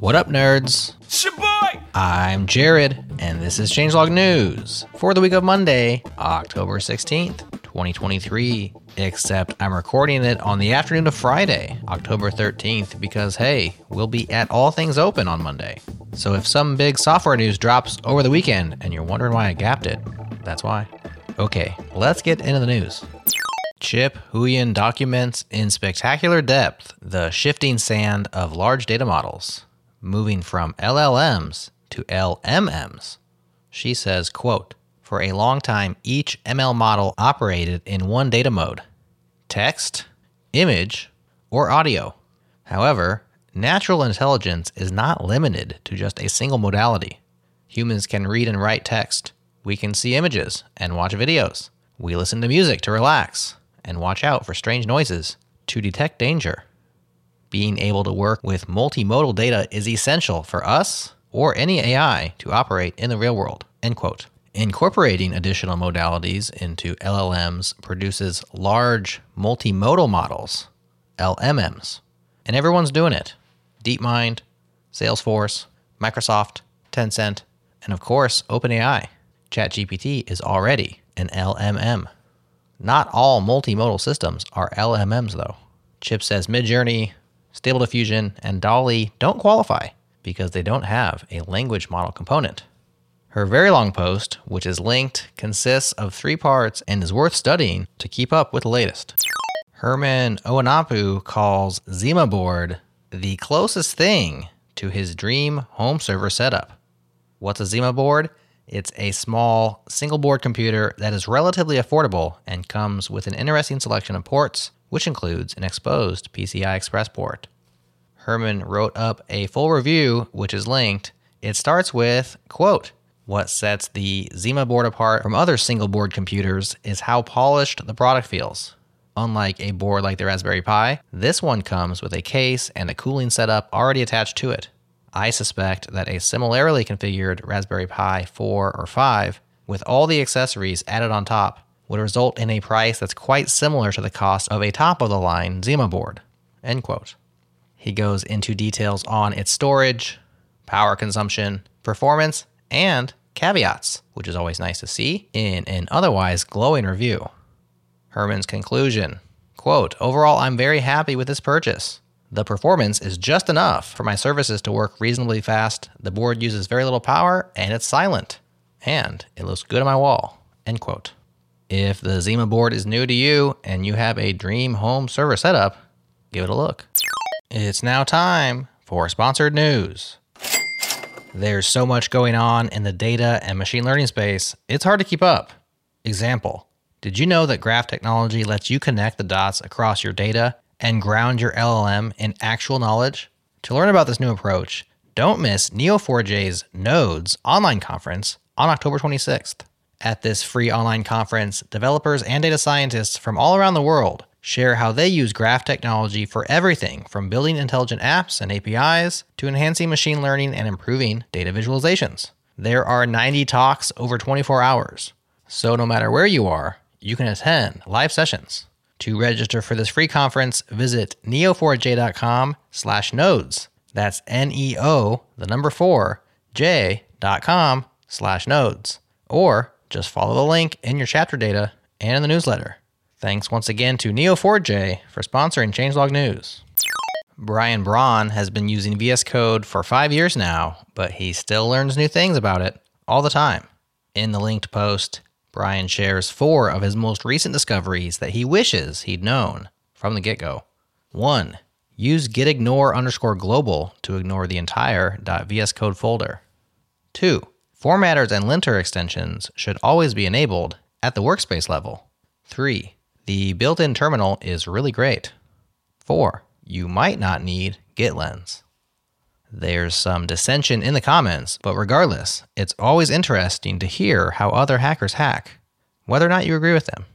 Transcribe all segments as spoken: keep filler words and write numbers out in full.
What up, nerds? Shaboy! I'm Jared, and this is Changelog News for the week of Monday, October sixteenth, twenty twenty-three. Except I'm recording it on the afternoon of Friday, October thirteenth, because hey, we'll be at All Things Open on Monday. So if some big software news drops over the weekend and you're wondering why I gapped it, that's why. Okay, let's get into the news. Chip Huiyan documents in spectacular depth the shifting sand of large data models, moving from L L Ms to L M Ms. She says, quote, "For a long time, each M L model operated in one data mode, text, image, or audio. However, natural intelligence is not limited to just a single modality. Humans can read and write text. We can see images and watch videos. We listen to music to relax and watch out for strange noises to detect danger. Being able to work with multimodal data is essential for us or any A I to operate in the real world," end quote. Incorporating additional modalities into L L Ms produces large multimodal models, L M Ms. And everyone's doing it. DeepMind, Salesforce, Microsoft, Tencent, and of course, OpenAI. ChatGPT is already an L M M. Not all multimodal systems are L M Ms though. Chip says Midjourney, Stable Diffusion, and DALL-E don't qualify because they don't have a language model component. Her very long post, which is linked, consists of three parts and is worth studying to keep up with the latest. Herman Oanapu calls Zima board the closest thing to his dream home server setup. What's a Zima board? It's a small single board computer that is relatively affordable and comes with an interesting selection of ports, which includes an exposed P C I Express port. Herman wrote up a full review, which is linked. It starts with, quote, "What sets the Zima board apart from other single board computers is how polished the product feels. Unlike a board like the Raspberry Pi, this one comes with a case and a cooling setup already attached to it. I suspect that a similarly configured Raspberry Pi four or five, with all the accessories added on top, would result in a price that's quite similar to the cost of a top-of-the-line Zima board," end quote. He goes into details on its storage, power consumption, performance, and caveats, which is always nice to see in an otherwise glowing review. Herman's conclusion, quote, "Overall, I'm very happy with this purchase. The performance is just enough for my services to work reasonably fast. The board uses very little power, and it's silent. And it looks good on my wall," end quote. If the Zima board is new to you and you have a dream home server setup, give it a look. It's now time for sponsored news. There's so much going on in the data and machine learning space, it's hard to keep up. Example, did you know that graph technology lets you connect the dots across your data and ground your L L M in actual knowledge? To learn about this new approach, don't miss N E O four J's Nodes online conference on October twenty-sixth. At this free online conference, developers and data scientists from all around the world share how they use graph technology for everything from building intelligent apps and A P Is to enhancing machine learning and improving data visualizations. There are ninety talks over twenty-four hours, so no matter where you are, you can attend live sessions. To register for this free conference, visit neo four j dot com slash nodes. That's N-E-O, the number four, J dot com slash nodes. Or just follow the link in your chapter data and in the newsletter. Thanks once again to N E O four J for sponsoring Changelog News. Brian Braun has been using V S Code for five years now, but he still learns new things about it all the time. In the linked post, Brian shares four of his most recent discoveries that he wishes he'd known from the get-go. One, use gitignore underscore global to ignore the entire .vscode folder. Two, formatters and linter extensions should always be enabled at the workspace level. Three, the built-in terminal is really great. Four, you might not need GitLens. There's some dissension in the comments, but regardless, it's always interesting to hear how other hackers hack, whether or not you agree with them.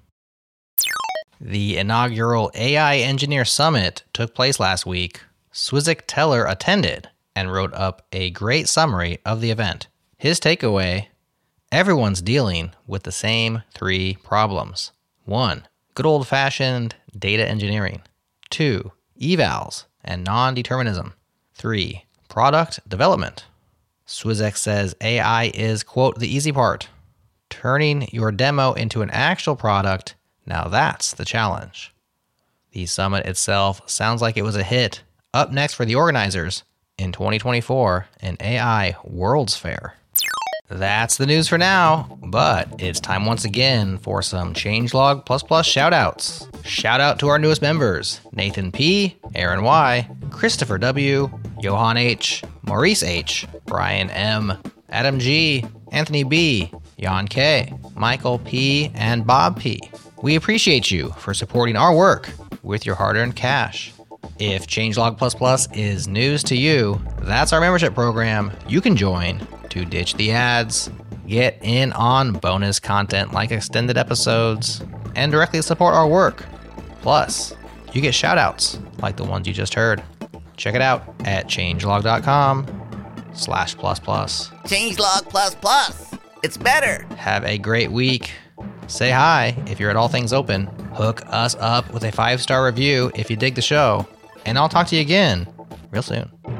The inaugural A I Engineer Summit took place last week. Swizik Teller attended and wrote up a great summary of the event. His takeaway, everyone's dealing with the same three problems. One, good old-fashioned data engineering. Two, evals and non-determinism. Three, product development. Swizzex says A I is, quote, the easy part. Turning your demo into an actual product, now that's the challenge. The summit itself sounds like it was a hit. Up next for the organizers in twenty twenty-four, an A I World's Fair. That's the news for now, but it's time once again for some Changelog Plus Plus shoutouts. Shout out to our newest members, Nathan P., Aaron Y., Christopher W., Johan H., Maurice H., Brian M., Adam G., Anthony B., Jan K., Michael P., and Bob P. We appreciate you for supporting our work with your hard-earned cash. If Changelog Plus Plus is news to you, that's our membership program you can join to ditch the ads, get in on bonus content like extended episodes, and directly support our work. Plus, you get shoutouts like the ones you just heard. Check it out at changelog.com slash plus plus. Changelog Plus Plus. It's better. Have a great week. Say hi if you're at All Things Open. Hook us up with a five-star review if you dig the show. And I'll talk to you again real soon.